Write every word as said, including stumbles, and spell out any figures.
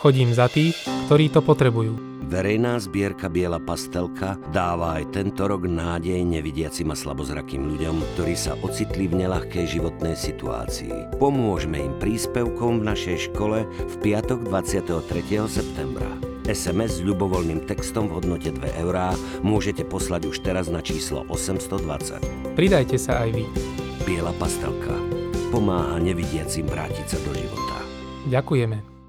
Chodím za tých, ktorí to potrebujú. Verejná zbierka Biela pastelka dáva aj tento rok nádej nevidiacim a slabozrakým ľuďom, ktorí sa ocitli v neľahkej životnej situácii. Pomôžme im príspevkom v našej škole v piatok dvadsiateho tretieho septembra. es em es s ľubovoľným textom v hodnote dve eurá môžete poslať už teraz na číslo osemstodvadsať. Pridajte sa aj vy. Biela pastelka pomáha nevidiacim vrátiť sa do života. Ďakujeme.